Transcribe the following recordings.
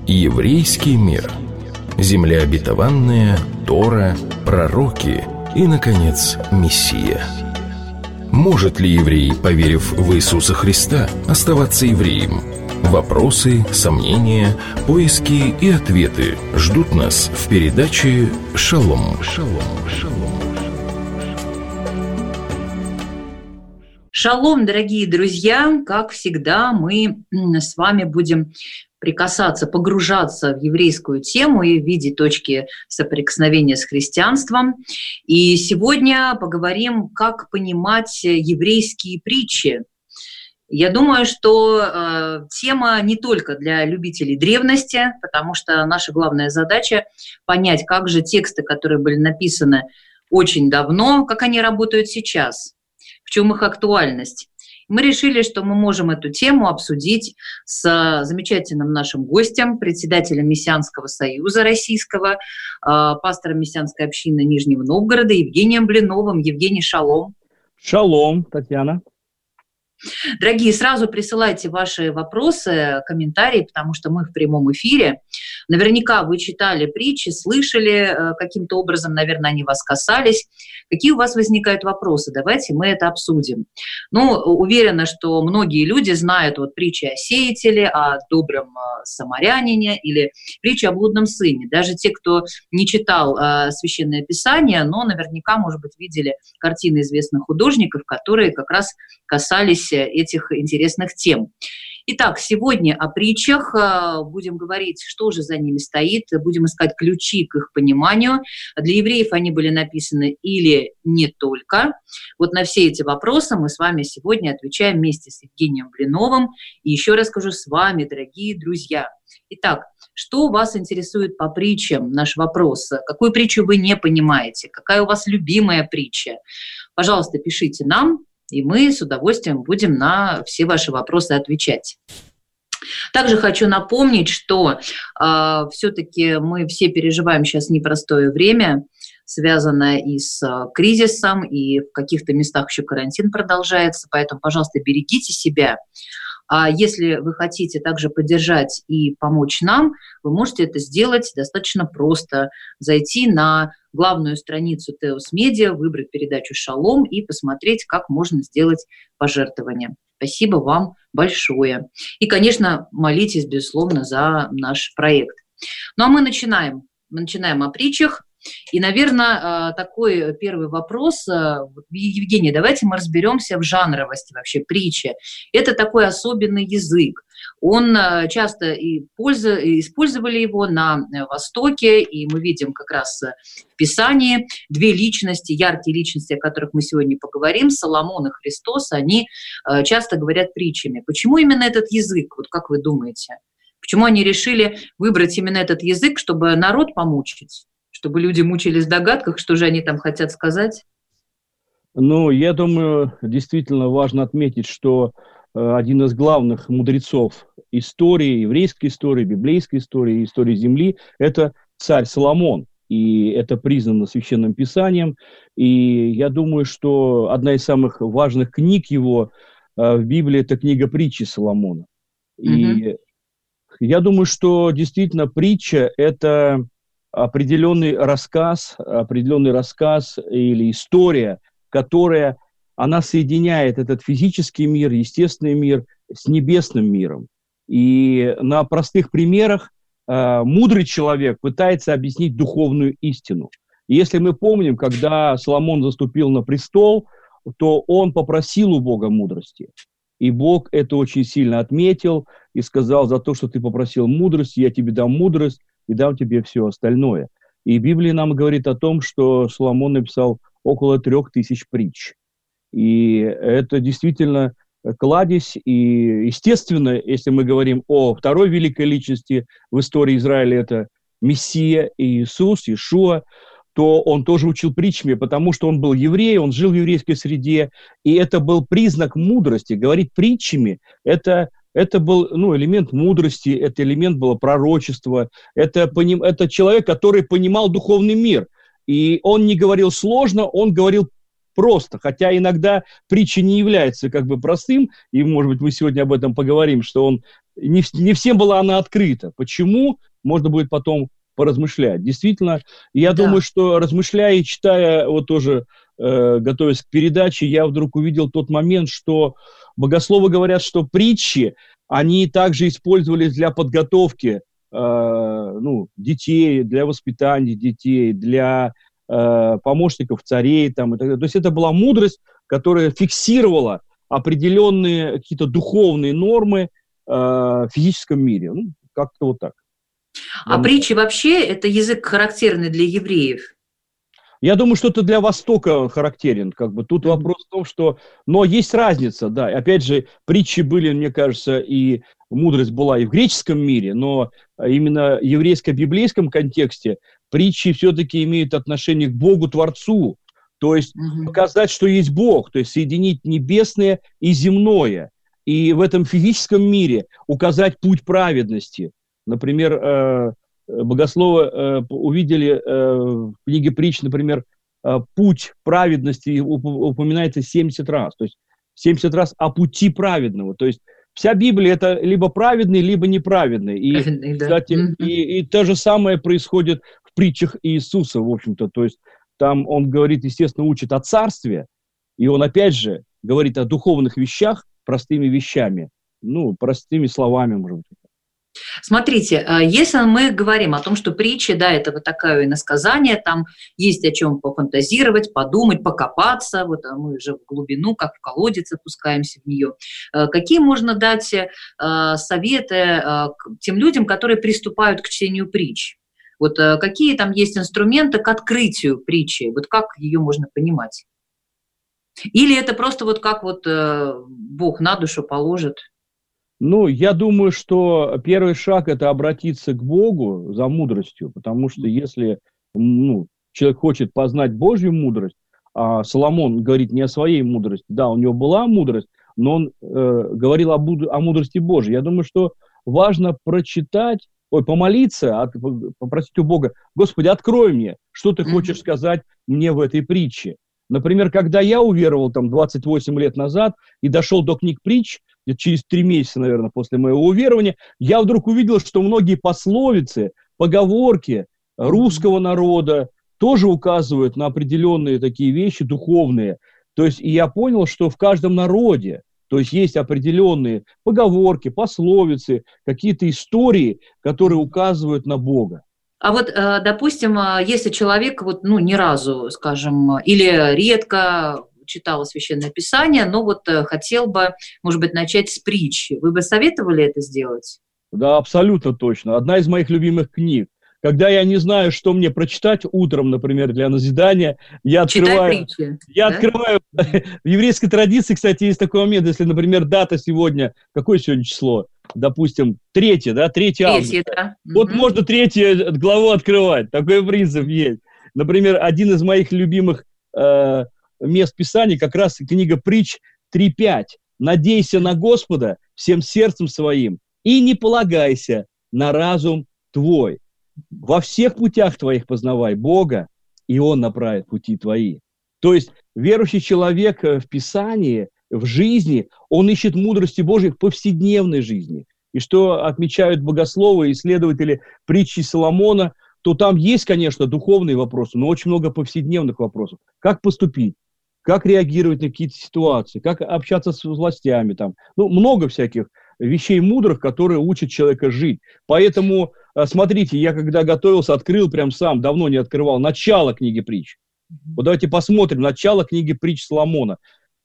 Еврейский мир. Земля обетованная, Тора, пророки и, наконец, Мессия. Может ли еврей, поверив в Иисуса Христа, оставаться евреем? Вопросы, сомнения, поиски и ответы ждут нас в передаче «Шалом». Шалом, дорогие друзья! Как всегда, мы с вами будем прикасаться, погружаться в еврейскую тему и видеть точки соприкосновения с христианством. И сегодня поговорим, как понимать еврейские притчи. Я думаю, что тема не только для любителей древности, потому что наша главная задача – понять, как же тексты, которые были написаны очень давно, как они работают сейчас, в чем их актуальность. Мы решили, что мы можем эту тему обсудить с замечательным нашим гостем, председателем Мессианского союза российского, пастором Мессианской общины Нижнего Новгорода Евгением Блиновым. Евгений, шалом. Шалом, Татьяна. Дорогие, сразу присылайте ваши вопросы, комментарии, потому что мы в прямом эфире. Наверняка вы читали притчи, слышали каким-то образом, наверное, они вас касались. Какие у вас возникают вопросы? Давайте мы это обсудим. Уверена, что многие люди знают притчи о сеятеле, о добром самарянине или притчи о блудном сыне. Даже те, кто не читал Священное Писание, но наверняка, может быть, видели картины известных художников, которые как раз касались этих интересных тем. Итак, сегодня о притчах будем говорить, что же за ними стоит, будем искать ключи к их пониманию. Для евреев они были написаны или не только. Вот на все эти вопросы мы с вами сегодня отвечаем вместе с Евгением Блиновым. И еще раз скажу, с вами, дорогие друзья. Итак, что вас интересует по притчам? Наш вопрос. Какую притчу вы не понимаете? Какая у вас любимая притча? Пожалуйста, пишите нам. И мы с удовольствием будем на все ваши вопросы отвечать. Также хочу напомнить, что все-таки мы все переживаем сейчас непростое время, связанное и с кризисом, и в каких-то местах еще карантин продолжается. Поэтому, пожалуйста, берегите себя. А если вы хотите также поддержать и помочь нам, вы можете это сделать достаточно просто. Зайти на главную страницу Теос Медиа, выбрать передачу «Шалом» и посмотреть, как можно сделать пожертвование. Спасибо вам большое. И, конечно, молитесь, безусловно, за наш проект. Ну а мы начинаем. Мы начинаем о притчах. И, наверное, такой первый вопрос. Евгений, давайте мы разберемся в жанровости вообще притчи. Это такой особенный язык. Он часто использовали его на Востоке, и мы видим как раз в Писании две личности, яркие личности, о которых мы сегодня поговорим, Соломон и Христос, они часто говорят притчами. Почему именно этот язык, вот как вы думаете? Почему они решили выбрать именно этот язык, чтобы народ помучить? Чтобы люди мучились в догадках, что же они там хотят сказать? Я думаю, действительно важно отметить, что один из главных мудрецов истории, еврейской истории, библейской истории, истории Земли – это царь Соломон. И это признано Священным Писанием. И я думаю, что одна из самых важных книг его в Библии – это книга притчи Соломона. И я думаю, что действительно притча – это определенный рассказ или история, которая, она соединяет этот физический мир, естественный мир с небесным миром. И на простых примерах мудрый человек пытается объяснить духовную истину. И если мы помним, когда Соломон заступил на престол, то он попросил у Бога мудрости. И Бог это очень сильно отметил и сказал: за то, что ты попросил мудрости, я тебе дам мудрость, и дам тебе все остальное. И Библия нам говорит о том, что Соломон написал около 3000 притч. И это действительно кладезь. И, естественно, если мы говорим о второй великой личности в истории Израиля, это Мессия Иисус, Иешуа, то он тоже учил притчами, потому что он был еврей, он жил в еврейской среде, и это был признак мудрости. Говорить притчами – это был элемент мудрости, это элемент было пророчества, это человек, который понимал духовный мир. И он не говорил сложно, он говорил просто, хотя иногда притча не является простым, и, может быть, мы сегодня об этом поговорим, что он не всем была она открыта. Почему? Можно будет потом поразмышлять. Действительно, я думаю, что размышляя и читая, вот тоже готовясь к передаче, я вдруг увидел тот момент, что богословы говорят, что притчи, они также использовались для подготовки детей, для воспитания детей, для помощников царей там, и так далее. То есть это была мудрость, которая фиксировала определенные какие-то духовные нормы в физическом мире. Ну, как-то вот так. А притчи вообще это язык характерный для евреев? Я думаю, что это для Востока он характерен. Как бы тут вопрос в том, что... Но есть разница, да. Опять же, притчи были, мне кажется, и мудрость была и в греческом мире, но именно в еврейско-библейском контексте притчи все-таки имеют отношение к Богу-творцу. То есть показать, что есть Бог, то есть соединить небесное и земное. И в этом физическом мире указать путь праведности. Например, богословы увидели в книге притч, например, путь праведности упоминается 70 раз. То есть 70 раз о пути праведного. То есть вся Библия это либо праведный, либо неправедный. И, кстати, и то же самое происходит в притчах Иисуса, в общем-то. То есть там он говорит, естественно, учит о царстве, и он опять же говорит о духовных вещах простыми вещами. Ну, простыми словами, может быть. Смотрите, если мы говорим о том, что притчи, да, это вот такое иносказание, там есть о чем пофантазировать, подумать, покопаться, вот мы же в глубину, как в колодец опускаемся в нее. Какие можно дать советы тем людям, которые приступают к чтению притч? Вот какие там есть инструменты к открытию притчи? Вот как ее можно понимать? Или это просто вот как вот Бог на душу положит? Ну, я думаю, что первый шаг – это обратиться к Богу за мудростью, потому что если человек хочет познать Божью мудрость, а Соломон говорит не о своей мудрости, да, у него была мудрость, но он говорил о мудрости Божьей. Я думаю, что важно прочитать, помолиться, попросить у Бога: Господи, открой мне, что ты хочешь сказать мне в этой притче. Например, когда я уверовал там 28 лет назад и дошел до книг притч, через 3 месяца, наверное, после моего уверования, я вдруг увидел, что многие пословицы, поговорки русского народа тоже указывают на определенные такие вещи духовные. То есть, и я понял, что в каждом народе, то есть определенные поговорки, пословицы, какие-то истории, которые указывают на Бога. А вот, допустим, если человек вот, ни разу, скажем, или редко читал Священное Писание, но вот хотел бы, может быть, начать с притчи, вы бы советовали это сделать? Да, абсолютно точно. Одна из моих любимых книг. Когда я не знаю, что мне прочитать утром, например, для назидания, я открываю... открываю... В еврейской традиции, кстати, есть такой момент, если, например, дата сегодня... Какое сегодня число? Допустим, 3 августа. Да. Вот можно 3 главу открывать. Такой принцип есть. Например, один из моих любимых мест Писания, как раз книга притч 3:5. «Надейся на Господа всем сердцем своим и не полагайся на разум твой. Во всех путях твоих познавай Бога, и Он направит пути твои». То есть верующий человек в Писании, в жизни, он ищет мудрости Божьей в повседневной жизни. И что отмечают богословы, исследователи притчи Соломона, то там есть, конечно, духовные вопросы, но очень много повседневных вопросов. Как поступить? Как реагировать на какие-то ситуации? Как общаться с властями? Там. Много всяких вещей мудрых, которые учат человека жить. Поэтому, смотрите, я когда готовился, открыл прям сам, давно не открывал, начало книги притч. Вот давайте посмотрим начало книги притч Соломона.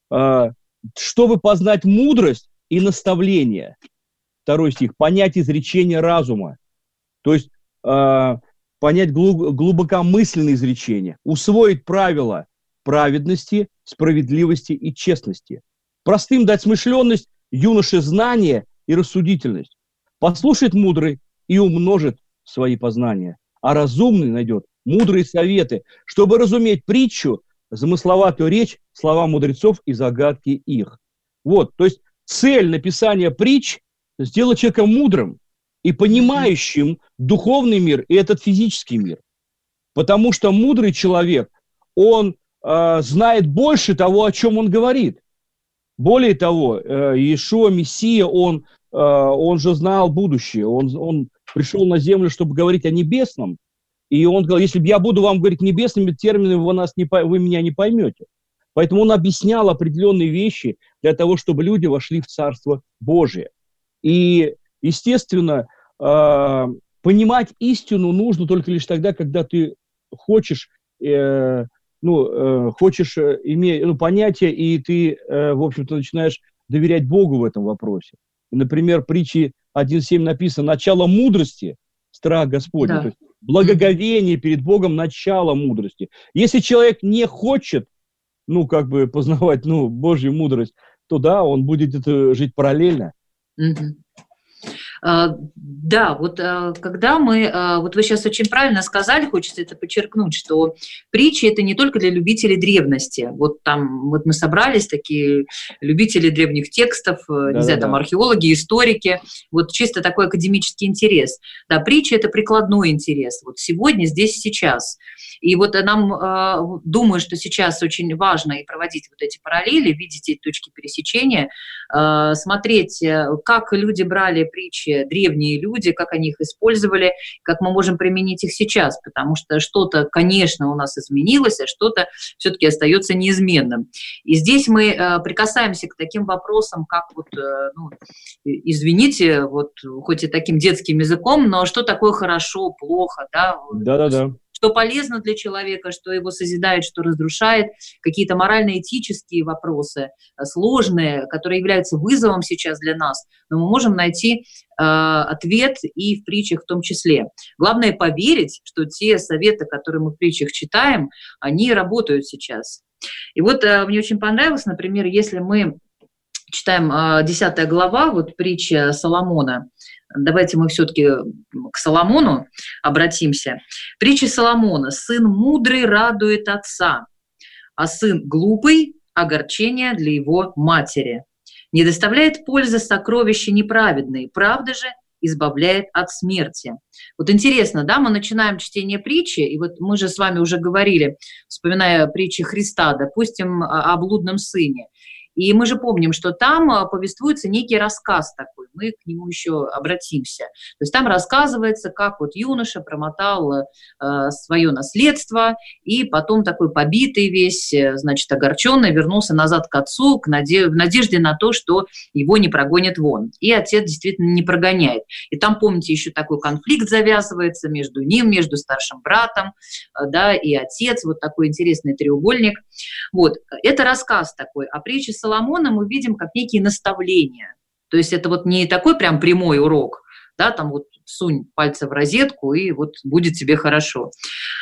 «Чтобы познать мудрость и наставление». 2 стих. «Понять изречение разума». То есть понять глубокомысленные изречения. «Усвоить правила праведности, справедливости и честности. Простым дать смышленность, юноше знание и рассудительность. Послушает мудрый и умножит свои познания, а разумный найдет мудрые советы, чтобы разуметь притчу, замысловатую речь, слова мудрецов и загадки их». Вот, то есть цель написания притч – сделать человека мудрым и понимающим духовный мир и этот физический мир. Потому что мудрый человек, он знает больше того, о чем он говорит. Более того, Иешуа, Мессия, он он же знал будущее, он пришел на землю, чтобы говорить о небесном, и он говорил, если бы я буду вам говорить небесными терминами, вы меня не поймете. Поэтому он объяснял определенные вещи для того, чтобы люди вошли в Царство Божие. И, естественно, понимать истину нужно только лишь тогда, когда ты хочешь иметь понятие, и ты, в общем-то, начинаешь доверять Богу в этом вопросе. И, например, в притче 1.7 написано «начало мудрости, страх Господень». Да. То есть благоговение перед Богом – начало мудрости. Если человек не хочет, познавать, Божью мудрость, то да, он будет жить параллельно. Да, когда вот вы сейчас очень правильно сказали, хочется это подчеркнуть, что притчи – это не только для любителей древности. Вот мы собрались, такие любители древних текстов, археологи, историки, вот чисто такой академический интерес. Да, притчи – это прикладной интерес, вот сегодня, здесь, сейчас. И вот нам, думаю, что сейчас очень важно и проводить вот эти параллели, видеть эти точки пересечения, смотреть, как люди брали притчи, древние люди, как они их использовали, как мы можем применить их сейчас, потому что что-то, конечно, у нас изменилось, а что-то все-таки остается неизменным. И здесь мы прикасаемся к таким вопросам, как извините, хоть и таким детским языком, но что такое хорошо, плохо, да? Да-да-да. Что полезно для человека, что его созидает, что разрушает, какие-то морально-этические вопросы, сложные, которые являются вызовом сейчас для нас, но мы можем найти ответ и в притчах в том числе. Главное поверить, что те советы, которые мы в притчах читаем, они работают сейчас. И вот мне очень понравилось, например, если мы читаем 10 глава, притча Соломона. Давайте мы все-таки к Соломону обратимся. Притча Соломона. «Сын мудрый радует отца, а сын глупый – огорчение для его матери. Не доставляет пользы сокровища неправедные, правда же избавляет от смерти». Вот интересно, да, мы начинаем чтение притчи, и вот мы же с вами уже говорили, вспоминая притчи Христа, допустим, о блудном сыне. И мы же помним, что там повествуется некий рассказ такой, мы к нему еще обратимся. То есть там рассказывается, как юноша промотал свое наследство, и потом такой побитый весь, огорченный, вернулся назад к отцу в надежде на то, что его не прогонят вон. И отец действительно не прогоняет. И там, помните, еще такой конфликт завязывается между ним, между старшим братом, да, и отец, вот такой интересный треугольник. Вот, это рассказ такой. А притча Соломона мы видим как некие наставления. То есть это не такой прям прямой урок, да, там сунь пальцы в розетку, и будет тебе хорошо.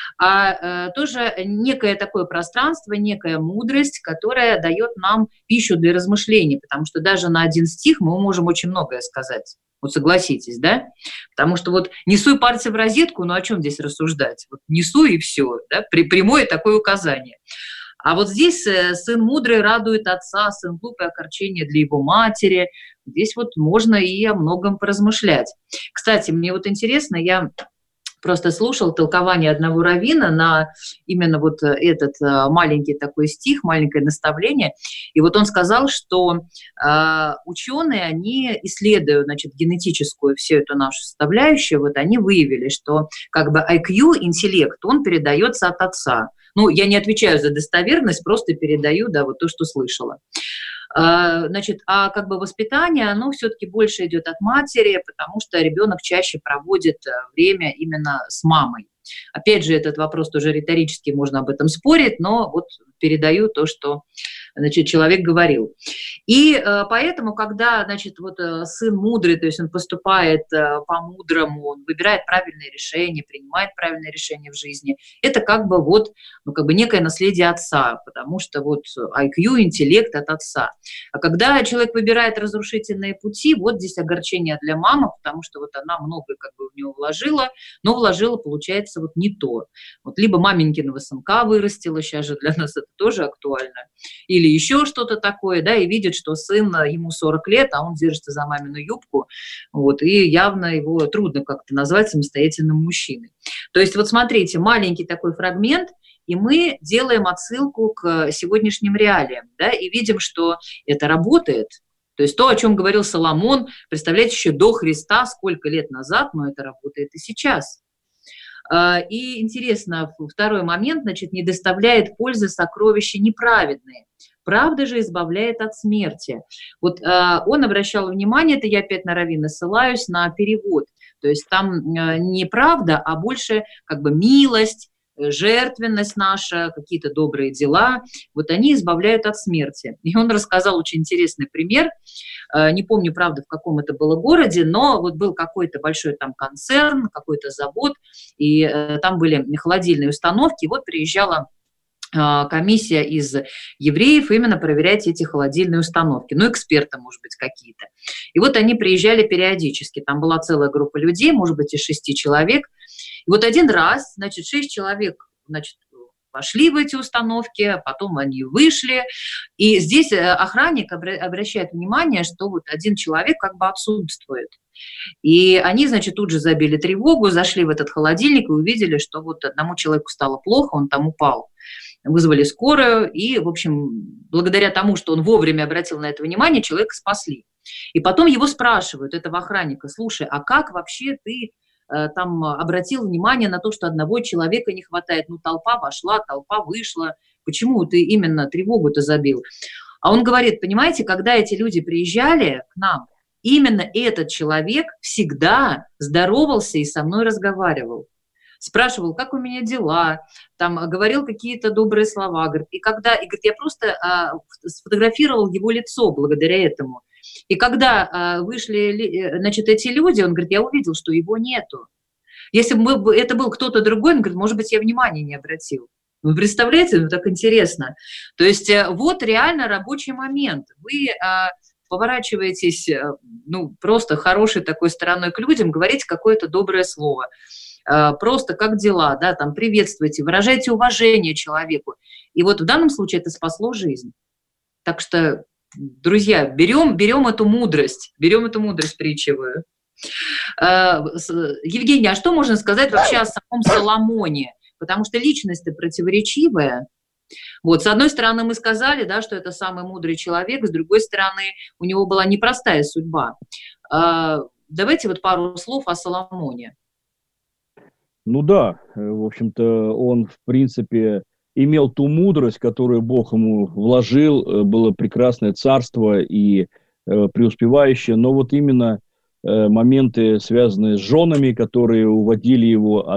А тоже некое такое пространство, некая мудрость, которая дает нам пищу для размышлений, потому что даже на один стих мы можем очень многое сказать. Согласитесь, да? Потому что несу пальцы в розетку, о чем здесь рассуждать? Несу и все, да? Прямое такое указание. А здесь сын мудрый радует отца, сын глупый огорчение для его матери. Здесь можно и о многом поразмышлять. Кстати, мне интересно, я просто слушал толкование одного раввина на именно этот маленький такой стих, маленькое наставление. И он сказал, что ученые, они исследуя, генетическую всю эту нашу составляющую, они выявили, что IQ, интеллект, он передается от отца. Я не отвечаю за достоверность, просто передаю, да, то, что слышала. А воспитание, оно все-таки больше идет от матери, потому что ребенок чаще проводит время именно с мамой. Опять же, этот вопрос тоже риторически, можно об этом спорить, но передаю то, что человек говорил. И поэтому, когда сын мудрый, то есть он поступает по-мудрому, он выбирает правильное решение, принимает правильное решение в жизни, это некое наследие отца, потому что IQ, интеллект от отца. А когда человек выбирает разрушительные пути, здесь огорчение для мамы, потому что она многое в него вложила, но вложила, получается, не то. Либо маменькиного сынка вырастила, сейчас же для нас это тоже актуально, или еще что-то такое, да, и видит, что сын, ему 40 лет, а он держится за мамину юбку, и явно его трудно как-то назвать самостоятельным мужчиной. То есть смотрите, маленький такой фрагмент, и мы делаем отсылку к сегодняшним реалиям, да, и видим, что это работает. То есть то, о чем говорил Соломон, представляете, еще до Христа, сколько лет назад, но это работает и сейчас. И интересно, второй момент, значит, не доставляет пользы сокровища неправедные. Правда же избавляет от смерти. Вот он обращал внимание, это я опять на раввина ссылаюсь, на перевод. То есть там не правда, а больше как бы милость, жертвенность наша, какие-то добрые дела, вот они избавляют от смерти. И он рассказал очень интересный пример, не помню, правда, в каком это было городе, но вот был какой-то большой там концерн, какой-то завод, и там были холодильные установки, и вот приезжала комиссия из евреев именно проверять эти холодильные установки, ну, эксперты, может быть, какие-то. И вот они приезжали периодически, там была целая группа людей, может быть, из 6 человек, и вот один раз, значит, 6 человек, значит, вошли в эти установки, потом они вышли, и здесь охранник обращает внимание, что вот один человек как бы отсутствует. И они, значит, тут же забили тревогу, зашли в этот холодильник и увидели, что вот одному человеку стало плохо, он там упал. Вызвали скорую, и, в общем, благодаря тому, что он вовремя обратил на это внимание, человека спасли. И потом его спрашивают, этого охранника: слушай, а как вообще ты там обратил внимание на то, что одного человека не хватает? Ну, толпа вошла, толпа вышла, почему ты именно тревогу-то забил? А он говорит: понимаете, когда эти люди приезжали к нам, именно этот человек всегда здоровался и со мной разговаривал. Спрашивал, как у меня дела, там, говорил какие-то добрые слова. Говорит, и говорит, я просто сфотографировал его лицо благодаря этому. И когда вышли, значит, эти люди, он говорит, я увидел, что его нету. Если бы это был кто-то другой, он говорит, может быть, я внимания не обратил. Вы представляете, ну так интересно. То есть вот реально рабочий момент. Вы поворачиваетесь, ну, просто хорошей такой стороной к людям, говорите какое-то доброе слово. Просто как дела, да, там приветствуйте, выражайте уважение человеку. И вот в данном случае это спасло жизнь. Так что, друзья, берем эту мудрость притчевую. Евгений, а что можно сказать вообще о самом Соломоне? Потому что личность-то противоречивая. Вот, с одной стороны, мы сказали, да, что это самый мудрый человек, с другой стороны, у него была непростая судьба. Давайте вот пару слов о Соломоне. Ну да, в общем-то, он, в принципе, имел ту мудрость, которую Бог ему вложил, было прекрасное царство и преуспевающее, но вот именно моменты, связанные с женами, которые уводили его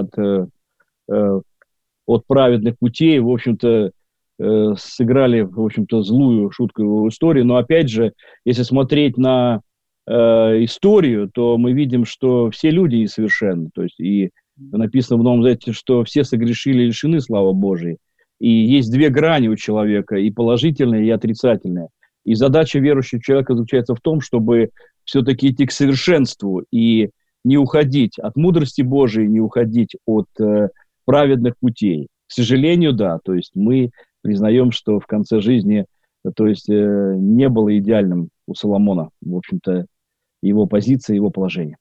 от праведных путей, в общем-то, сыграли, в общем-то, злую шутку в истории. Но опять же, если смотреть на историю, то мы видим, что все люди несовершенны. То есть и написано в Новом Завете, что все согрешили и лишены славы Божией. И есть две грани у человека, и положительная, и отрицательная. И задача верующего человека заключается в том, чтобы все-таки идти к совершенству и не уходить от мудрости Божией, не уходить от праведных путей. К сожалению, да, то есть мы признаем, что в конце жизни, то есть не было идеальным у Соломона, в общем-то, его позиция, его положение.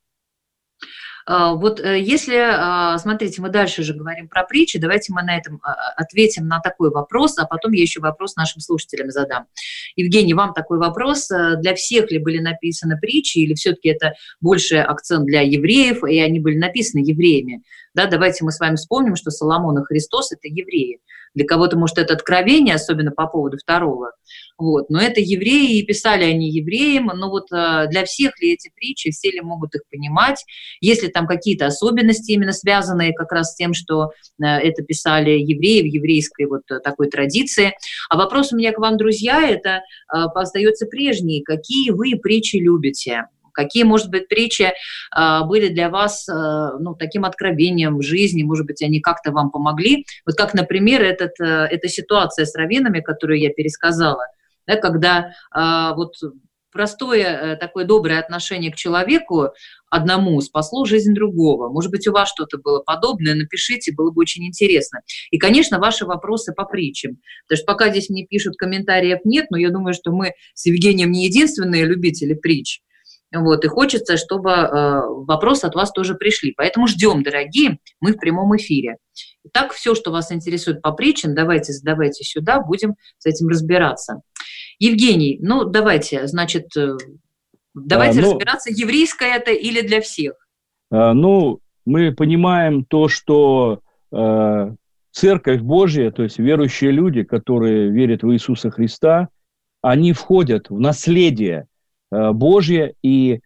Вот если, смотрите, мы дальше же говорим про притчи, давайте мы на этом ответим на такой вопрос, а потом я еще вопрос нашим слушателям задам. Евгений, вам такой вопрос. Для всех ли были написаны притчи, или все-таки это больше акцент для евреев, и они были написаны евреями? Да, давайте мы с вами вспомним, что Соломон и Христос – это евреи. Для кого-то, может, это откровение, особенно по поводу второго. Вот. Но это евреи, и писали они евреям. Но вот для всех ли эти притчи, все ли могут их понимать? Есть ли там какие-то особенности, именно связанные как раз с тем, что это писали евреи в еврейской вот такой традиции? А вопрос у меня к вам, друзья, это остается прежний. Какие вы притчи любите? Какие, может быть, притчи были для вас таким откровением в жизни, может быть, они как-то вам помогли? Вот как, например, эта ситуация с раввинами, которую я пересказала, да, когда вот простое такое доброе отношение к человеку одному спасло жизнь другого. Может быть, у вас что-то было подобное, напишите, было бы очень интересно. И, конечно, ваши вопросы по притчам. Потому что пока здесь мне пишут, комментариев нет, но я думаю, что мы с Евгением не единственные любители притч. Вот, и хочется, чтобы вопросы от вас тоже пришли. Поэтому ждем, дорогие, мы в прямом эфире. Итак, все, что вас интересует по притчам, давайте задавайте сюда, будем с этим разбираться. Евгений, ну давайте, значит, разбираться, еврейское это или для всех. Ну, мы понимаем то, что Церковь Божья, то есть верующие люди, которые верят в Иисуса Христа, они входят в наследие Божье, и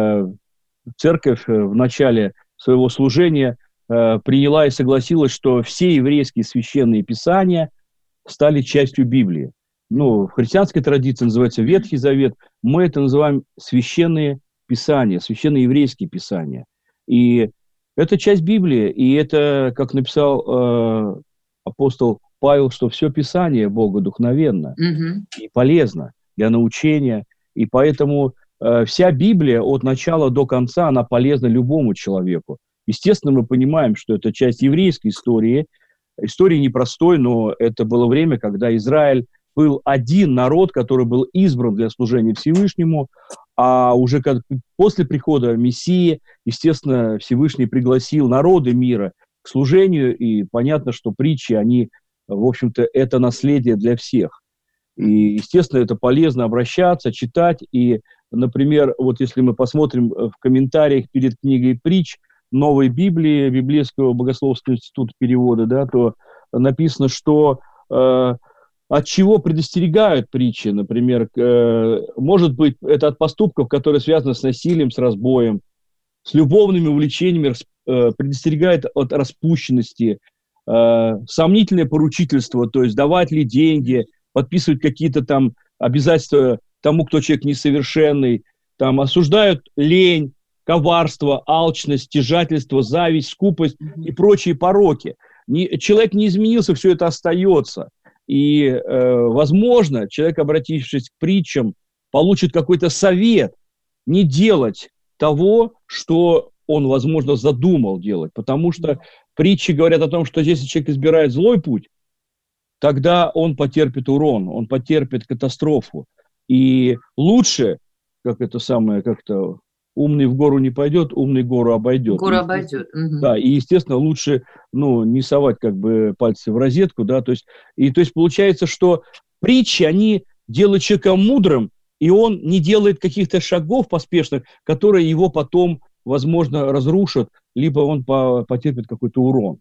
Церковь в начале своего служения приняла и согласилась, что все еврейские священные писания стали частью Библии. Ну, в христианской традиции называется Ветхий Завет, мы это называем священные писания, священные еврейские писания. И это часть Библии, и это, как написал апостол Павел, что все Писание богодухновенно и полезно для научения, и поэтому вся Библия от начала до конца, она полезна любому человеку. Естественно, мы понимаем, что это часть еврейской истории непростой, но это было время, когда Израиль был один народ, который был избран для служения Всевышнему, а уже после прихода Мессии, естественно, Всевышний пригласил народы мира к служению, и понятно, что притчи, они, в общем-то, это наследие для всех. И, естественно, это полезно обращаться, читать, и, например, вот если мы посмотрим в комментариях перед книгой притч Новой Библии, Библейского богословского института перевода, да, то написано, что от чего предостерегают притчи, например, может быть, это от поступков, которые связаны с насилием, с разбоем, с любовными увлечениями, предостерегает от распущенности, сомнительное поручительство, то есть давать ли деньги, подписывать какие-то там обязательства тому, кто человек несовершенный, там осуждают лень, коварство, алчность, стяжательство, зависть, скупость и прочие пороки. Человек не изменился, все это остается. И, возможно, человек, обратившись к притчам, получит какой-то совет не делать того, что он, возможно, задумал делать. Потому что притчи говорят о том, что если человек избирает злой путь, тогда он потерпит урон, он потерпит катастрофу. И лучше, как-то умный в гору не пойдет, умный гору обойдет. Гору обойдет. Да, и, естественно, лучше, не совать пальцы в розетку, да, то есть получается, что притчи, они делают человека мудрым, и он не делает каких-то шагов поспешных, которые его потом, возможно, разрушат, либо он потерпит какой-то урон.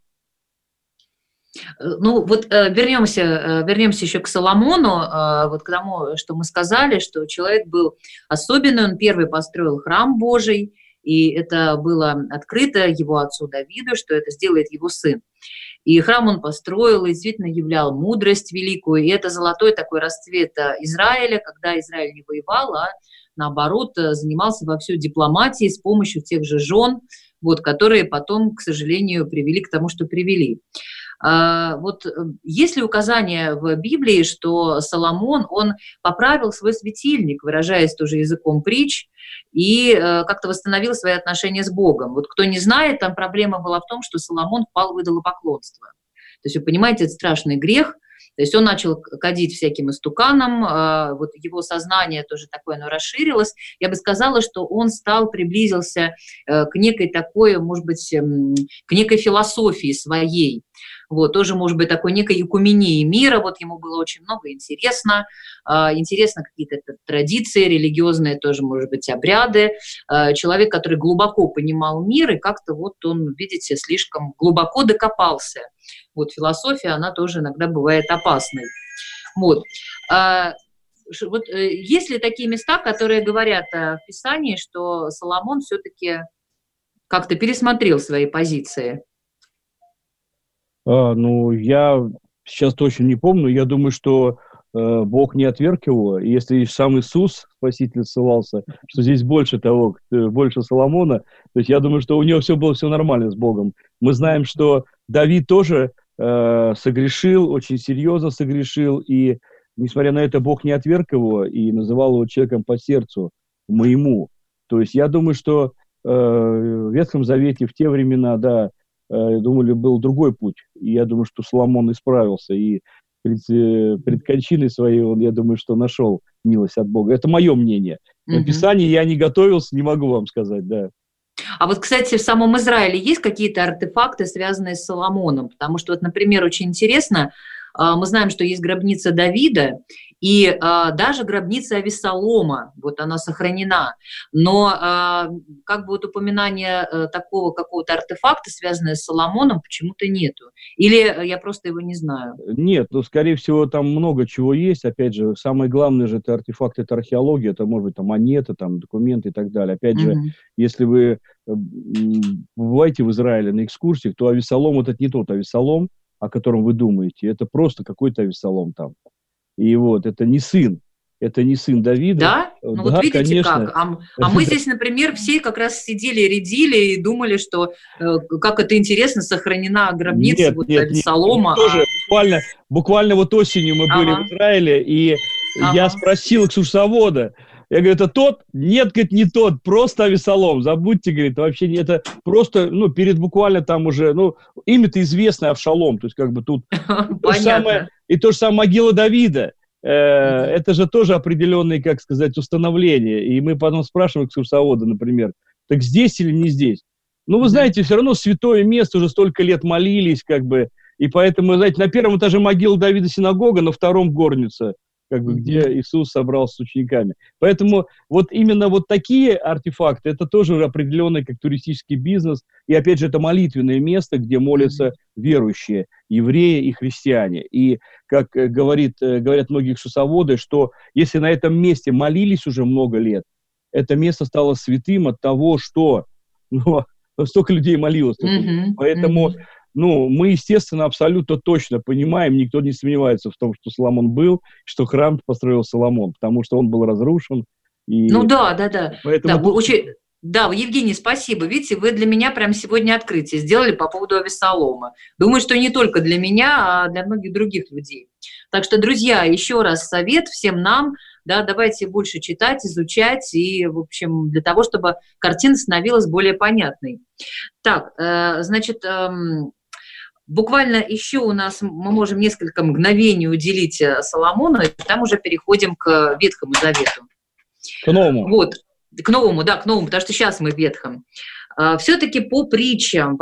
Ну, вот вернемся еще к Соломону, вот к тому, что мы сказали, что человек был особенный, он первый построил храм Божий, и это было открыто его отцу Давиду, что это сделает его сын. И храм он построил, и действительно являл мудрость великую, и это золотой такой расцвет Израиля, когда Израиль не воевал, а наоборот занимался вовсю дипломатией с помощью тех же жен, вот, которые потом, к сожалению, привели к тому, что привели. Вот есть ли указание в Библии, что Соломон, он поправил свой светильник, выражаясь тоже языком притч, и как-то восстановил свои отношения с Богом? Вот кто не знает, там проблема была в том, что Соломон впал в идолопоклонство. То есть, вы понимаете, это страшный грех. То есть он начал кадить всяким истуканам, вот его сознание тоже такое, оно расширилось. Я бы сказала, что он приблизился к некой такой, может быть, к некой философии своей. Вот, тоже, может быть, такой некой экумении мира, вот ему было очень много интересно какие-то традиции религиозные, тоже, может быть, обряды. Человек, который глубоко понимал мир, и как-то вот он, видите, слишком глубоко докопался. Вот философия, она тоже иногда бывает опасной. Вот. Вот есть ли такие места, которые говорят в Писании, что Соломон все-таки как-то пересмотрел свои позиции? Я сейчас точно не помню. Я думаю, что Бог не отверг его. И если сам Иисус, Спаситель, ссылался, что здесь больше Соломона, то есть я думаю, что у него все нормально с Богом. Мы знаем, что Давид тоже согрешил, очень серьезно согрешил, и, несмотря на это, Бог не отверг его и называл его человеком по сердцу моему. То есть я думаю, что в Ветхом Завете в те времена, да, я думаю, был другой путь. И я думаю, что Соломон исправился. И перед кончиной своей он, я думаю, что нашел милость от Бога. Это мое мнение. На Писание я не готовился, не могу вам сказать, да. А вот, кстати, в самом Израиле есть какие-то артефакты, связанные с Соломоном? Потому что, вот, например, очень интересно, Мы знаем, что есть гробница Давида, и даже гробница Авессалома, вот она сохранена. Но как бы вот упоминания такого какого-то артефакта, связанного с Соломоном, почему-то нету. Или я просто его не знаю? Нет, ну, скорее всего, там много чего есть. Опять же, самое главное же, это артефакт, это археология, это, может быть, там монеты, там, документы и так далее. Опять же, если вы бываете в Израиле на экскурсиях, то Авессалом это не тот Авессалом, о котором вы думаете. Это просто какой-то Авессалом там. И вот, это не сын Давида. Да? Ну да, вот видите конечно. как. А мы здесь, например, все как раз сидели, рядили и думали, что как это интересно, сохранена гробница Авессалома. Тоже буквально вот осенью мы были в Израиле, и я спросил экскурсовода, я говорю, это тот? Нет, говорит, не тот, просто Авессалом. Забудьте, говорит, вообще это просто, ну, перед буквально там уже, ну, имя-то известное Авшалом, то есть как бы тут то же самое могила Давида. Это же тоже определенные, как сказать, установления. И мы потом спрашиваем экскурсовода, например, так здесь или не здесь? Ну, вы знаете, все равно святое место, уже столько лет молились, как бы, и поэтому, знаете, на первом этаже могила Давида синагога, на втором горница, как бы, где Иисус собрался с учениками. Поэтому вот именно вот такие артефакты, это тоже определенный как туристический бизнес, и опять же это молитвенное место, где молятся верующие, евреи и христиане. И как говорят многие экскурсоводы, что если на этом месте молились уже много лет, это место стало святым от того, что столько людей молилось. Поэтому ну, мы, естественно, абсолютно точно понимаем, никто не сомневается в том, что Соломон был, что храм построил Соломон, потому что он был разрушен. И ну да. Поэтому... Да, Евгений, спасибо. Видите, вы для меня прямо сегодня открытие сделали по поводу Авессалома. Думаю, что не только для меня, а для многих других людей. Так что, друзья, еще раз совет всем нам, да, давайте больше читать, изучать, и, в общем, для того, чтобы картина становилась более понятной. Так, значит... Буквально еще у нас мы можем несколько мгновений уделить Соломону, и там уже переходим к Ветхому Завету. К Новому. Вот, к Новому, потому что сейчас мы в Ветхом. Все-таки по притчам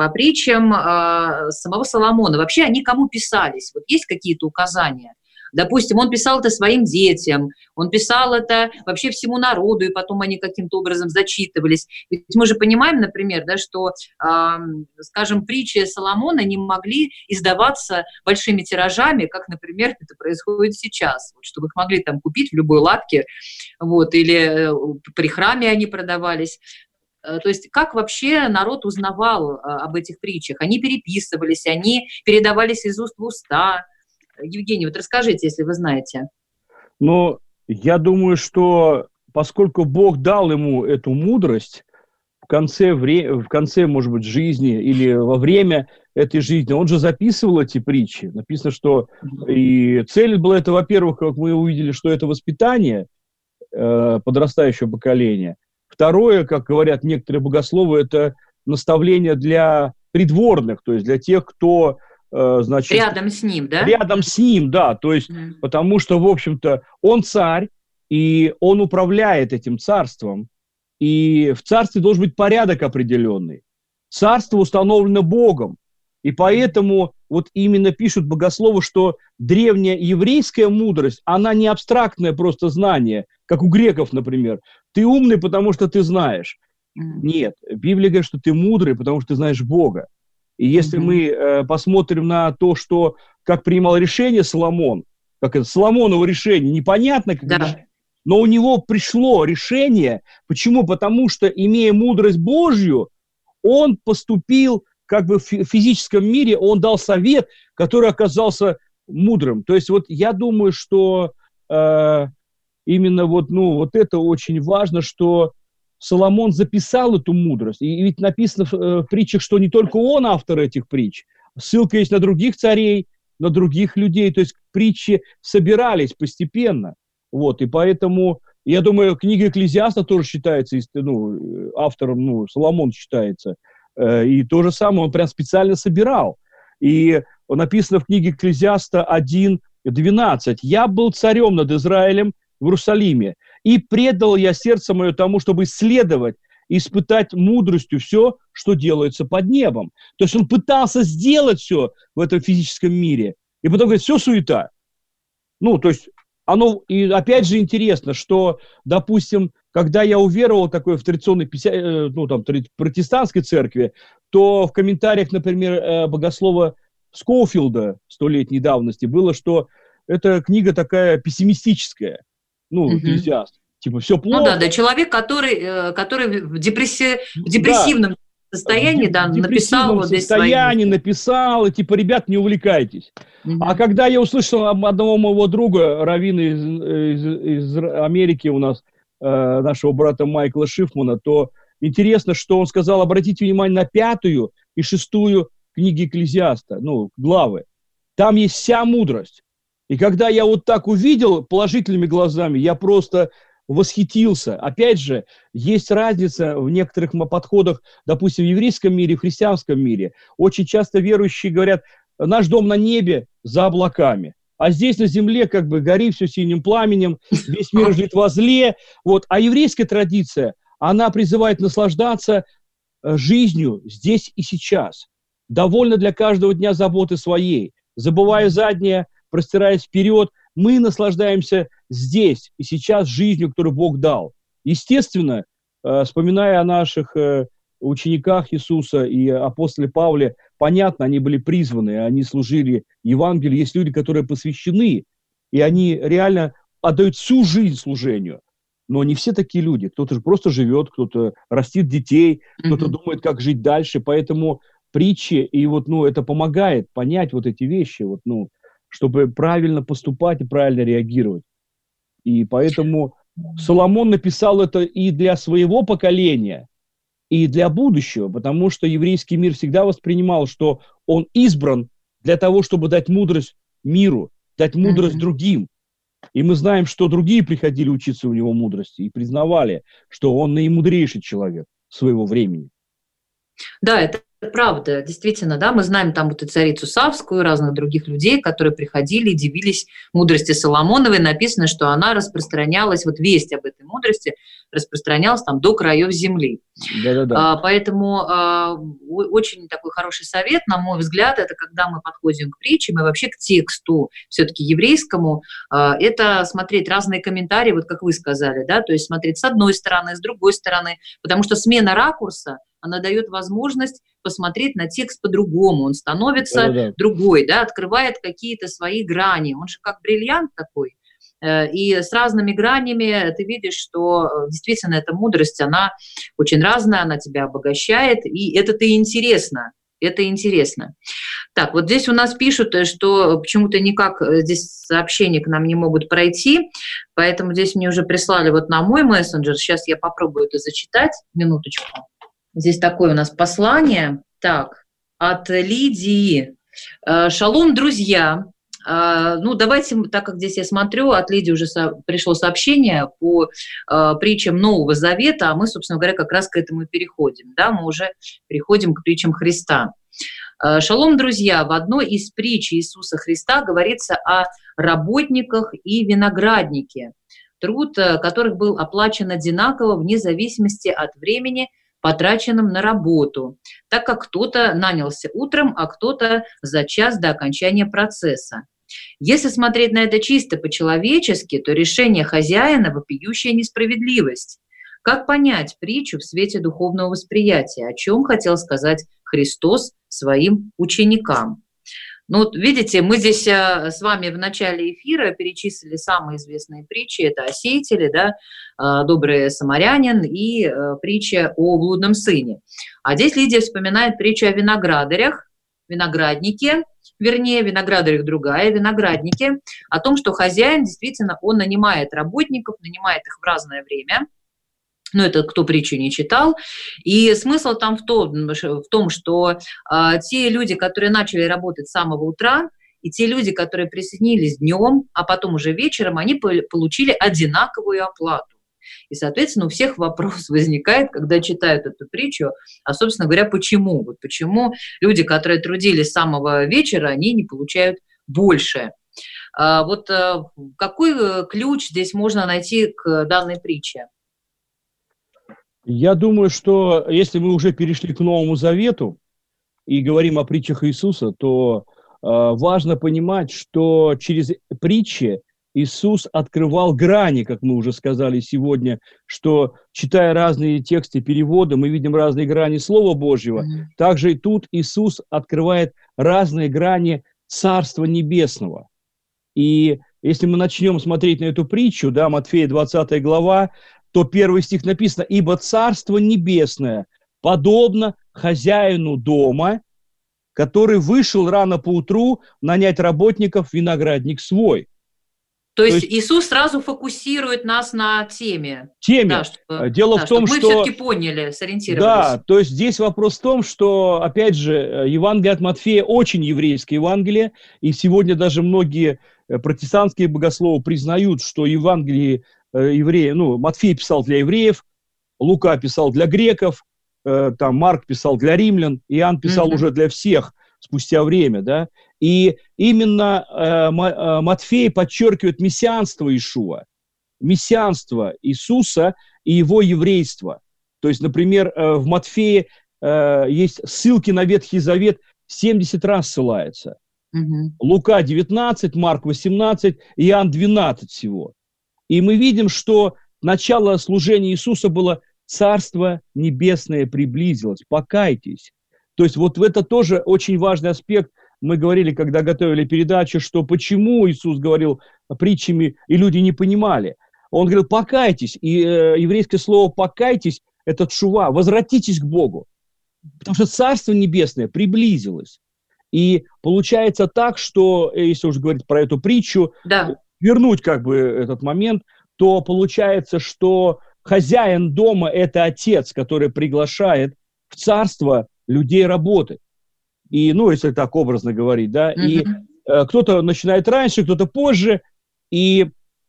самого Соломона, вообще они кому писались? Вот есть какие-то указания? Допустим, он писал это своим детям, он писал это вообще всему народу, и потом они каким-то образом зачитывались. Ведь мы же понимаем, например, да, что, скажем, притчи Соломона не могли издаваться большими тиражами, как, например, это происходит сейчас, вот, чтобы их могли там купить в любой лавке, вот, или при храме они продавались. То есть как вообще народ узнавал об этих притчах? Они переписывались, они передавались из уст в уста. Евгений, вот расскажите, если вы знаете. Ну, я думаю, что поскольку Бог дал ему эту мудрость в конце, может быть, жизни или во время этой жизни, он же записывал эти притчи. Написано, что и цель была это, во-первых, как мы увидели, что это воспитание подрастающего поколения. Второе, как говорят некоторые богословы, это наставление для придворных, то есть для тех, кто... Значит, рядом с ним, да? Рядом с ним, да, то есть, потому что, в общем-то, он царь, и он управляет этим царством, и в царстве должен быть порядок определенный. Царство установлено Богом, и поэтому вот именно пишут богословы, что древняя еврейская мудрость, она не абстрактное просто знание, как у греков, например. Ты умный, потому что ты знаешь. Нет, Библия говорит, что ты мудрый, потому что ты знаешь Бога. И если мы посмотрим на то, что, как принимал решение Соломон, как это Соломоново решение, непонятно, как решение, но у него пришло решение. Почему? Потому что, имея мудрость Божью, он поступил как бы в физическом мире, он дал совет, который оказался мудрым. То есть вот я думаю, что именно вот это очень важно, что Соломон записал эту мудрость. И ведь написано в притчах, что не только он автор этих притч. Ссылка есть на других царей, на других людей. То есть притчи собирались постепенно. Вот. И поэтому, я думаю, книга Экклезиаста тоже считается, автором, Соломон считается. И то же самое он прям специально собирал. И написано в книге Экклезиаста 1:12. «Я был царем над Израилем в Иерусалиме, и предал я сердце мое тому, чтобы исследовать и испытать мудростью все, что делается под небом». То есть он пытался сделать все в этом физическом мире, И потом говорит, все суета. Ну, то есть, оно, и опять же интересно, что, допустим, когда я уверовал такой в традиционной, протестантской церкви, то в комментариях, например, богослова Скоуфилда 100-летней давности было, что эта книга такая пессимистическая, «Экклезиаст». Типа, все плохо. Ну да, человек, который в депрессивном состоянии, в написал вот здесь состоянии написал, и типа, ребят, не увлекайтесь. А когда я услышал одного моего друга, раввина из Америки у нас, нашего брата Майкла Шифмана, то интересно, что он сказал, обратите внимание на 5-ю и 6-ю книги Экклезиаста, главы. Там есть вся мудрость. И когда я вот так увидел положительными глазами, я просто восхитился. Опять же, есть разница в некоторых подходах, допустим, в еврейском мире, в христианском мире. Очень часто верующие говорят, наш дом на небе за облаками. А здесь на земле как бы гори все синим пламенем, весь мир жит во зле. Вот. А еврейская традиция, она призывает наслаждаться жизнью здесь и сейчас. Довольно для каждого дня заботы своей. Забывая заднее, простираясь вперед, мы наслаждаемся здесь и сейчас жизнью, которую Бог дал. Естественно, вспоминая о наших учениках Иисуса и апостоле Павле, понятно, они были призваны, они служили Евангелию. Есть люди, которые посвящены, и они реально отдают всю жизнь служению. Но не все такие люди. Кто-то же просто живет, кто-то растит детей, кто-то думает, как жить дальше. Поэтому притчи, и это помогает понять вот эти вещи, чтобы правильно поступать и правильно реагировать. И поэтому Соломон написал это и для своего поколения, и для будущего, потому что еврейский мир всегда воспринимал, что он избран для того, чтобы дать мудрость миру, дать мудрость другим. И мы знаем, что другие приходили учиться у него мудрости и признавали, что он наимудрейший человек своего времени. Да, это правда, действительно, да, мы знаем там вот и царицу Савскую, и разных других людей, которые приходили и дивились мудрости Соломоновой. Написано, что она распространялась, вот весть об этой мудрости распространялась там до краев земли. Да-да-да. Поэтому очень такой хороший совет, на мой взгляд, это когда мы подходим к притчам и вообще к тексту все-таки еврейскому, это смотреть разные комментарии, вот как вы сказали, да, то есть смотреть с одной стороны, с другой стороны, потому что смена ракурса, она дает возможность посмотреть на текст по-другому, он становится другой, да, открывает какие-то свои грани, он же как бриллиант такой, и с разными гранями ты видишь, что действительно эта мудрость, она очень разная, она тебя обогащает, и это-то и интересно, это интересно. Так, вот здесь у нас пишут, что почему-то никак здесь сообщения к нам не могут пройти, поэтому здесь мне уже прислали вот на мой мессенджер, сейчас я попробую это зачитать, минуточку. Здесь такое у нас послание, так, от Лидии. Шалом, друзья. Давайте, так как здесь я смотрю, от Лидии уже пришло сообщение по притчам Нового Завета, а мы, собственно говоря, как раз к этому и переходим. Да, мы уже переходим к притчам Христа. Шалом, друзья. В одной из притч Иисуса Христа говорится о работниках и винограднике, труд которых был оплачен одинаково вне зависимости от времени, потраченным на работу, так как кто-то нанялся утром, а кто-то за час до окончания процесса. Если смотреть на это чисто по-человечески, то решение хозяина – вопиющая несправедливость. Как понять притчу в свете духовного восприятия? О чем хотел сказать Христос своим ученикам? Видите, мы здесь с вами в начале эфира перечислили самые известные притчи. Это о сеятеле, да, добрый самарянин и притча о блудном сыне. А здесь Лидия вспоминает притчу о виноградарях, винограднике, виноградарях другая, винограднике, о том, что хозяин действительно, он нанимает работников, нанимает их в разное время. Это кто притчу не читал. И смысл там в том, что те люди, которые начали работать с самого утра, и те люди, которые присоединились днем, а потом уже вечером, они получили одинаковую оплату. И, соответственно, у всех вопрос возникает, когда читают эту притчу, а, собственно говоря, почему? Вот почему люди, которые трудились с самого вечера, они не получают больше? Какой ключ здесь можно найти к данной притче? Я думаю, что если мы уже перешли к Новому Завету и говорим о притчах Иисуса, то важно понимать, что через притчи Иисус открывал грани, как мы уже сказали сегодня, что, читая разные тексты перевода, мы видим разные грани Слова Божьего. Также и тут Иисус открывает разные грани Царства Небесного. И если мы начнем смотреть на эту притчу, да, Матфея 20 глава, то 1 стих написано: «Ибо Царство Небесное подобно хозяину дома, который вышел рано поутру нанять работников в виноградник свой». То есть Иисус сразу фокусирует нас на теме. Да, чтобы, дело в том, чтобы мы что... все-таки поняли, сориентировались. Да, то есть здесь вопрос в том, что, опять же, Евангелие от Матфея очень еврейское Евангелие, и сегодня даже многие протестантские богословы признают, что Евангелие еврея, Матфей писал для евреев, Лука писал для греков, там Марк писал для римлян, Иоанн писал уже для всех спустя время, да. И именно Матфей подчеркивает мессианство Иешуа, мессианство Иисуса и его еврейство. То есть, например, в Матфее есть ссылки на Ветхий Завет, 70 раз ссылается. Лука 19, Марк 18, Иоанн 12 всего. И мы видим, что начало служения Иисуса было: «Царство Небесное приблизилось, покайтесь». То есть вот это тоже очень важный аспект. Мы говорили, когда готовили передачу, что почему Иисус говорил притчами, и люди не понимали. Он говорил: покайтесь. И еврейское слово «покайтесь» – это тшува, возвратитесь к Богу. Потому что Царство Небесное приблизилось. И получается так, что, если уж говорить про эту притчу, вернуть как бы этот момент, то получается, что хозяин дома – это отец, который приглашает в царство людей работать. И, если так образно говорить, да, и кто-то начинает раньше, кто-то позже, и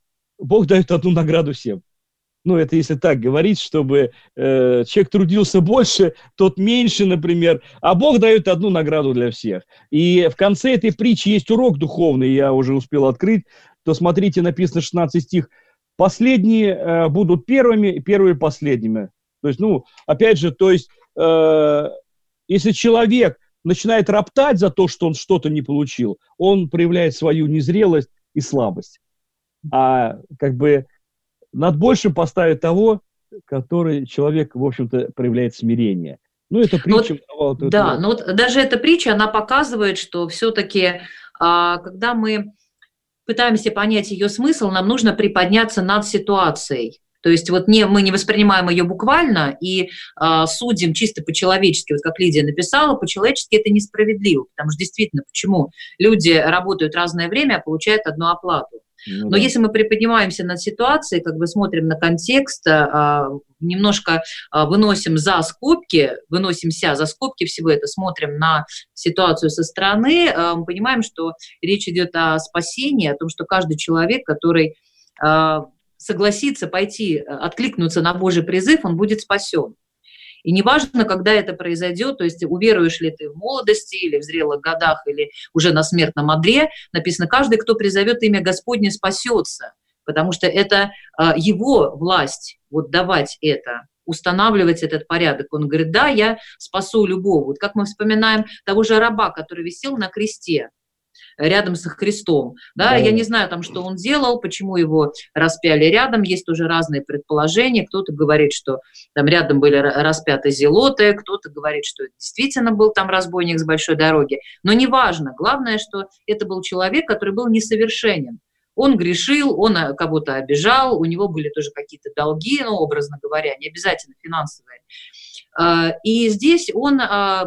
Бог дает одну награду всем. Это если так говорить, чтобы человек трудился больше, тот меньше, например, а Бог дает одну награду для всех. И в конце этой притчи есть урок духовный, я уже успел открыть, то смотрите, написано 16 стих: «Последние будут первыми, первые последними». То есть, опять же, если человек начинает роптать за то, что он что-то не получил, он проявляет свою незрелость и слабость. А над большим поставит того, который человек, в общем-то, проявляет смирение. Это притча. Даже эта притча, она показывает, что все-таки, когда мы пытаемся понять ее смысл, нам нужно приподняться над ситуацией. То есть мы не воспринимаем ее буквально и судим чисто по-человечески, как Лидия написала, по-человечески это несправедливо, потому что действительно, почему люди работают разное время, а получают одну оплату. Но если мы приподнимаемся над ситуацией, смотрим на контекст, немножко выносимся за скобки всего этого, смотрим на ситуацию со стороны, мы понимаем, что речь идет о спасении, о том, что каждый человек, который согласится пойти, откликнуться на Божий призыв, он будет спасен. И неважно, когда это произойдет, то есть уверуешь ли ты в молодости или в зрелых годах, или уже на смертном одре, написано: каждый, кто призовет имя Господне, спасется, потому что это его власть давать это, устанавливать этот порядок. Он говорит: да, я спасу любого. Как мы вспоминаем того же раба, который висел на кресте рядом со Христом. Я не знаю, что он делал, почему его распяли рядом. Есть тоже разные предположения. Кто-то говорит, что там рядом были распяты зелоты, кто-то говорит, что это действительно был там разбойник с большой дороги. Но неважно. Главное, что это был человек, который был несовершенен. Он грешил, он кого-то обижал, у него были тоже какие-то долги, образно говоря, не обязательно финансовые. И здесь он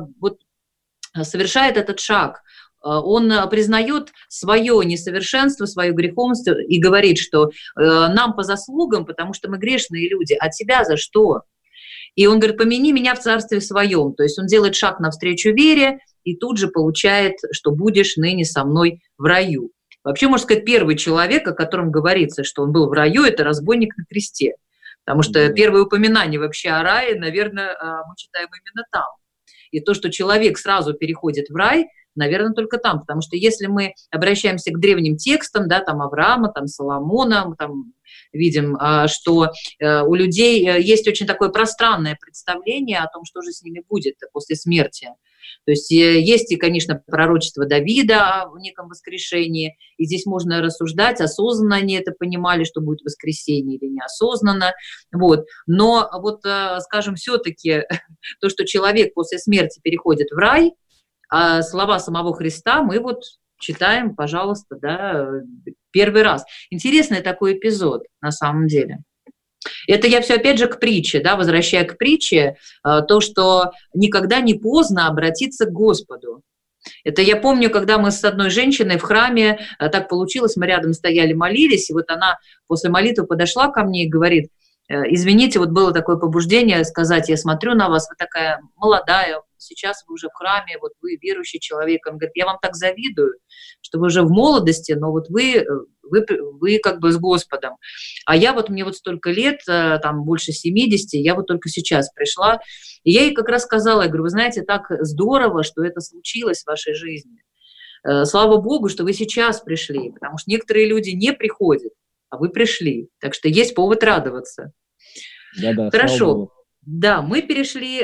совершает этот шаг. Он признает свое несовершенство, свое греховность и говорит, что нам по заслугам, потому что мы грешные люди, а тебя за что? И он говорит: помяни меня в царстве своем. То есть он делает шаг навстречу вере и тут же получает, что будешь ныне со мной в раю. Вообще, можно сказать, первый человек, о котором говорится, что он был в раю, это разбойник на кресте. Потому что первое упоминание вообще о рае, наверное, мы читаем именно там. И то, что человек сразу переходит в рай, наверное, только там, потому что если мы обращаемся к древним текстам, там Авраама, там Соломона, там видим, что у людей есть очень такое пространное представление о том, что же с ними будет после смерти. То есть есть и, конечно, пророчество Давида о неком воскрешении, и здесь можно рассуждать, осознанно они это понимали, что будет воскресение или неосознанно. Вот. Но вот, скажем, все-таки то, что человек после смерти переходит в рай, а слова самого Христа мы вот читаем, пожалуйста, да, первый раз. Интересный такой эпизод на самом деле. Это я все опять же к притче, да, возвращая к притче, то, что никогда не поздно обратиться к Господу. Это я помню, когда мы с одной женщиной в храме, так получилось, мы рядом стояли, молились, и вот она после молитвы подошла ко мне и говорит: извините, вот было такое побуждение сказать, я смотрю на вас, вы такая молодая, сейчас вы уже в храме, вот вы верующий человек. Он говорит: я вам так завидую, что вы уже в молодости, но вот вы как бы с Господом. А я вот, мне вот столько лет, там больше 70, я вот только сейчас пришла. И я ей как раз сказала, я говорю: вы знаете, так здорово, что это случилось в вашей жизни. Слава Богу, что вы сейчас пришли, потому что некоторые люди не приходят, а вы пришли. Так что есть повод радоваться. Да-да, хорошо. Да, мы перешли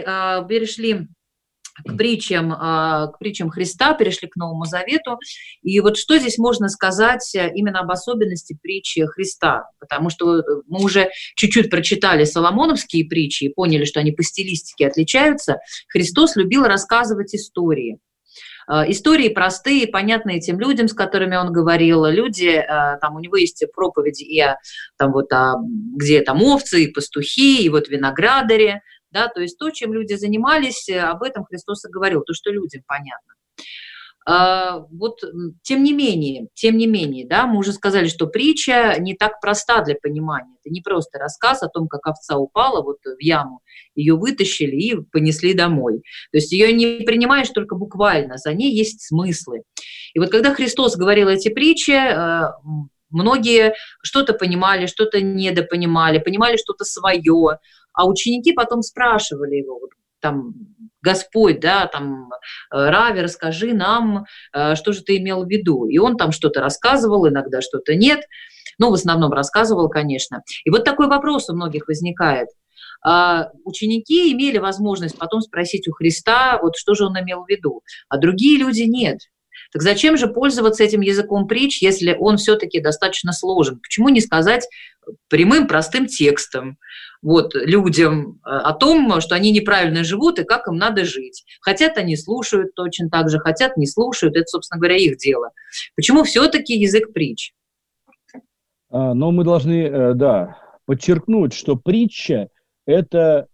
к притчам Христа, перешли к Новому Завету. И вот что здесь можно сказать именно об особенности притчи Христа? Потому что мы уже чуть-чуть прочитали соломоновские притчи и поняли, что они по стилистике отличаются. Христос любил рассказывать истории. Истории простые, понятные тем людям, с которыми он говорил. Люди, там у него есть проповеди и где там овцы, и пастухи, и вот виноградари. Да, то есть то, чем люди занимались, об этом Христос и говорил, то, что людям понятно. Вот, тем не менее, да, мы уже сказали, что притча не так проста для понимания. Это не просто рассказ о том, как овца упала вот в яму, ее вытащили и понесли домой. То есть ее не принимаешь только буквально, за ней есть смыслы. И вот когда Христос говорил эти притчи, многие что-то понимали, что-то недопонимали, понимали что-то свое, а ученики потом спрашивали его, вот, там, Господь, да, там, Рави, расскажи нам, что же ты имел в виду. И он там что-то рассказывал, иногда что-то нет, но в основном рассказывал, конечно. И вот такой вопрос у многих возникает. Ученики имели возможность потом спросить у Христа, вот что же он имел в виду, а другие люди нет. Так зачем же пользоваться этим языком притч, если он все-таки достаточно сложен? Почему не сказать прямым, простым текстом вот, людям о том, что они неправильно живут и как им надо жить? Хотят, они слушают точно так же, хотят, не слушают. Это, собственно говоря, их дело. Почему все-таки язык притч? Но мы должны, подчеркнуть, что притча – это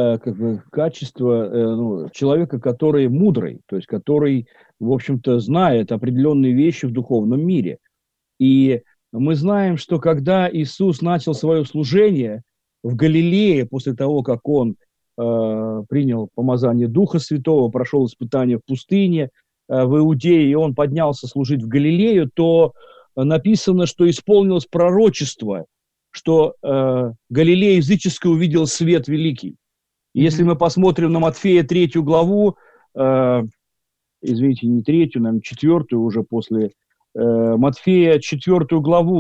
качество человека, который мудрый, то есть который, в общем-то, знает определенные вещи в духовном мире. И мы знаем, что когда Иисус начал свое служение в Галилее, после того, как он принял помазание Духа Святого, прошел испытание в пустыне в Иудее, и он поднялся служить в Галилею, то написано, что исполнилось пророчество, что Галилея языческая увидела свет великий. Если мы посмотрим на Матфея 3 главу, извините, не 3, наверное, 4 уже после Матфея 4 главу,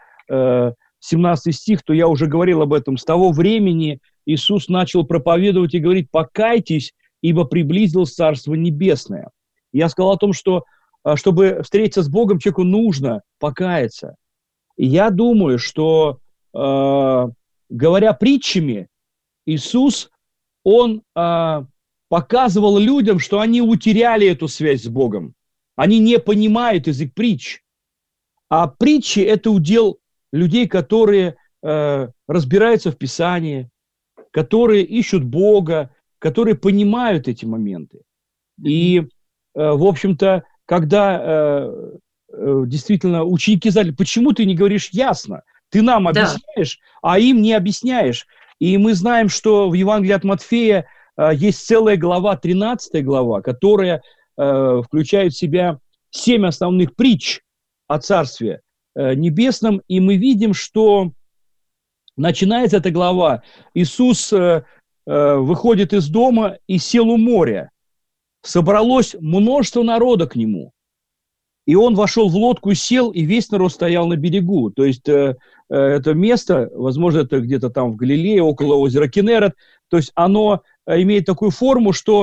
17 стих, то я уже говорил об этом. С того времени Иисус начал проповедовать и говорить: покайтесь, ибо приблизилось Царство Небесное. Я сказал о том, что чтобы встретиться с Богом, человеку нужно покаяться. И я думаю, что, говоря притчами, Иисус, он показывал людям, что они утеряли эту связь с Богом. Они не понимают язык притч. А притчи – это удел людей, которые разбираются в Писании, которые ищут Бога, которые понимают эти моменты. И, в общем-то, когда действительно ученики сказали: почему ты не говоришь ясно? Ты нам объясняешь, а им не объясняешь. И мы знаем, что в Евангелии от Матфея есть целая глава, 13 глава, которая включает в себя 7 основных притч о Царстве Небесном. И мы видим, что начинается эта глава. Иисус выходит из дома и сел у моря. Собралось множество народа к нему. И он вошел в лодку и сел, и весь народ стоял на берегу. То есть это место, возможно, это где-то там в Галилее, около озера Кенерет, то есть оно имеет такую форму, что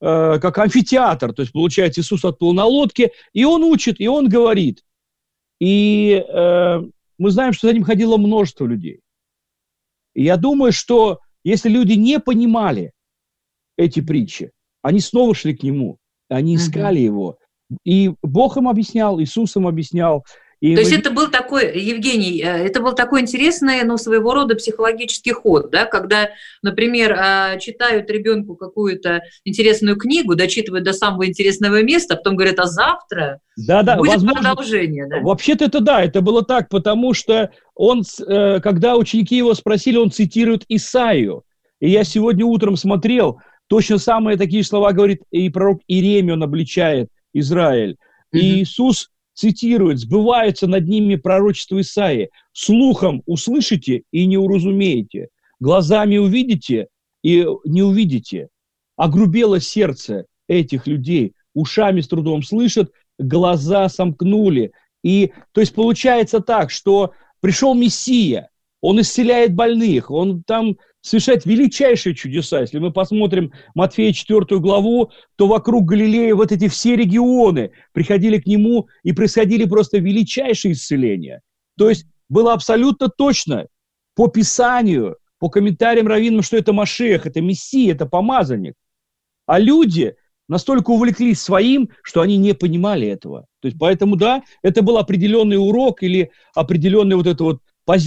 как амфитеатр. То есть, получается, Иисус отплыл на лодке, и он учит, и он говорит. И мы знаем, что за ним ходило множество людей. И я думаю, что если люди не понимали эти притчи, они снова шли к нему, они искали его. И Бог им объяснял, Иисус им объяснял. То есть это был такой, Евгений, это был такой интересный, ну, своего рода психологический ход, да, когда, например, читают ребенку какую-то интересную книгу, дочитывают до самого интересного места, а потом говорят, а завтра будет возможно, продолжение. Да? Вообще-то это да, это было так, потому что он, когда ученики его спросили, он цитирует Исаию. И я сегодня утром смотрел, точно самые такие слова говорит и пророк Иеремия, он обличает Израиль. И Иисус цитирует, сбывается над ними пророчество Исаии. Слухом услышите и не уразумеете, глазами увидите и не увидите. Огрубело сердце этих людей, ушами с трудом слышат, глаза сомкнули. И, то есть получается так, что пришел Мессия, он исцеляет больных, он там совершает величайшие чудеса. Если мы посмотрим Матфея 4 главу, то вокруг Галилеи вот эти все регионы приходили к нему, и происходили просто величайшие исцеления. То есть было абсолютно точно по Писанию, по комментариям раввинам, что это Машиах, это Мессия, это помазанник. А люди настолько увлеклись своим, что они не понимали этого. То есть поэтому, да, это был определенный урок или определенный вот это вот,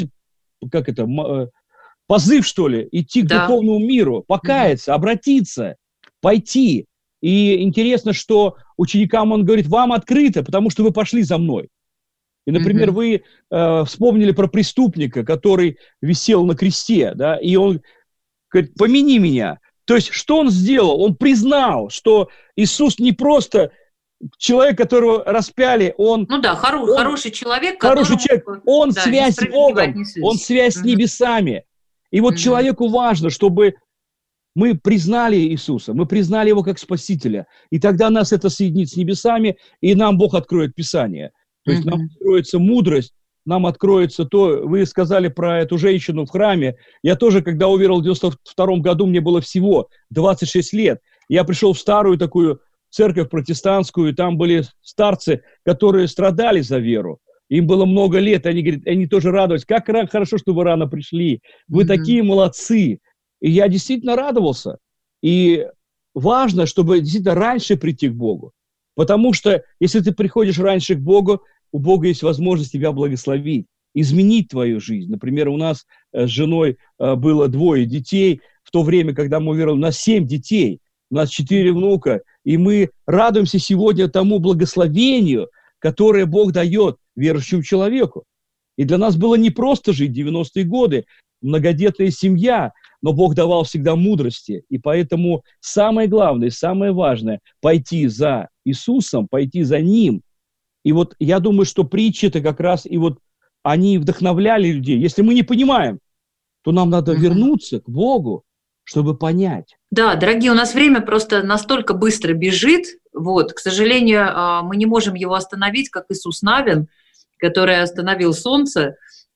позыв, что ли, идти к духовному миру, покаяться, обратиться, пойти. И интересно, что ученикам он говорит, вам открыто, потому что вы пошли за мной. И, например, вы вспомнили про преступника, который висел на кресте, да, и он говорит, помяни меня. То есть, что он сделал? Он признал, что Иисус не просто человек, которого распяли, он... Ну да, хороший человек. Хороший человек, он связь с Богом, он связь с небесами. И вот человеку важно, чтобы мы признали Иисуса, мы признали Его как Спасителя, и тогда нас это соединит с небесами, и нам Бог откроет Писание. То есть нам откроется мудрость, нам откроется то, вы сказали про эту женщину в храме, я тоже, когда уверовал в 92 году, мне было всего 26 лет, я пришел в старую такую церковь протестантскую, и там были старцы, которые страдали за веру. Им было много лет, они говорят, они тоже радовались. Как хорошо, что вы рано пришли. Вы такие молодцы. И я действительно радовался. И важно, чтобы действительно раньше прийти к Богу. Потому что, если ты приходишь раньше к Богу, у Бога есть возможность тебя благословить, изменить твою жизнь. Например, у нас с женой было 2 детей. В то время, когда мы уверовали, у нас 7 детей. У нас 4 внука. И мы радуемся сегодня тому благословению, которое Бог дает верующему человеку. И для нас было не просто жить 90-е годы, многодетная семья, но Бог давал всегда мудрости. И поэтому самое главное, самое важное – пойти за Иисусом, пойти за Ним. И вот я думаю, что притчи-то как раз, и вот они вдохновляли людей. Если мы не понимаем, то нам надо вернуться к Богу, чтобы понять. Да, дорогие, у нас время просто настолько быстро бежит. Вот, к сожалению, мы не можем его остановить, как Иисус Навин, который остановил солнце,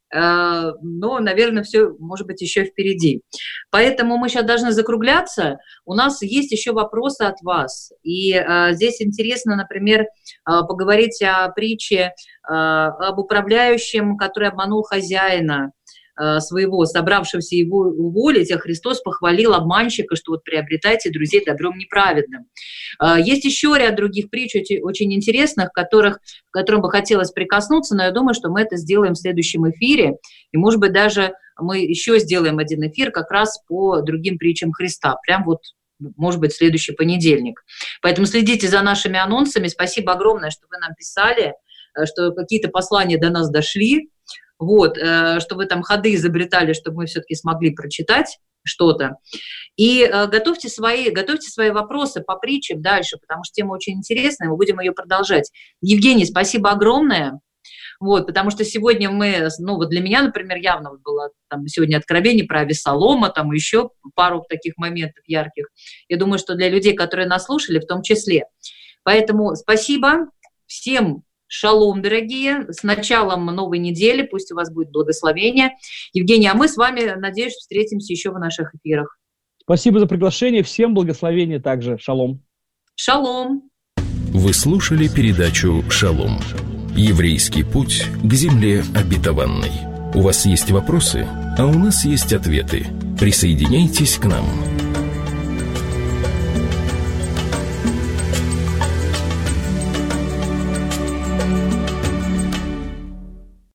но, наверное, все, может быть, еще впереди. Поэтому мы сейчас должны закругляться. У нас есть еще вопросы от вас. И здесь интересно, например, поговорить о притче об управляющем, который обманул хозяина своего, собравшегося его уволить, а Христос похвалил обманщика, что вот приобретайте друзей добром неправедным. Есть еще ряд других притч, очень интересных, к которым бы хотелось прикоснуться, но я думаю, что мы это сделаем в следующем эфире, и, может быть, даже мы еще сделаем один эфир как раз по другим притчам Христа, прям вот, может быть, в следующий понедельник. Поэтому следите за нашими анонсами. Спасибо огромное, что вы нам писали, что какие-то послания до нас дошли. Вот, что вы там ходы изобретали, чтобы мы все-таки смогли прочитать что-то. И готовьте свои вопросы по притчам дальше, потому что тема очень интересная, мы будем ее продолжать. Евгений, спасибо огромное. Вот, потому что сегодня мы, ну вот для меня, например, явно вот было там сегодня откровение про Авессалома, там еще пару таких моментов ярких. Я думаю, что для людей, которые нас слушали, в том числе. Поэтому спасибо всем. Шалом, дорогие, с началом новой недели, пусть у вас будет благословение. Евгений, а мы с вами, надеюсь, встретимся еще в наших эфирах. Спасибо за приглашение, всем благословения также, шалом. Шалом! Вы слушали передачу «Шалом». Еврейский путь к земле обетованной. У вас есть вопросы, а у нас есть ответы. Присоединяйтесь к нам.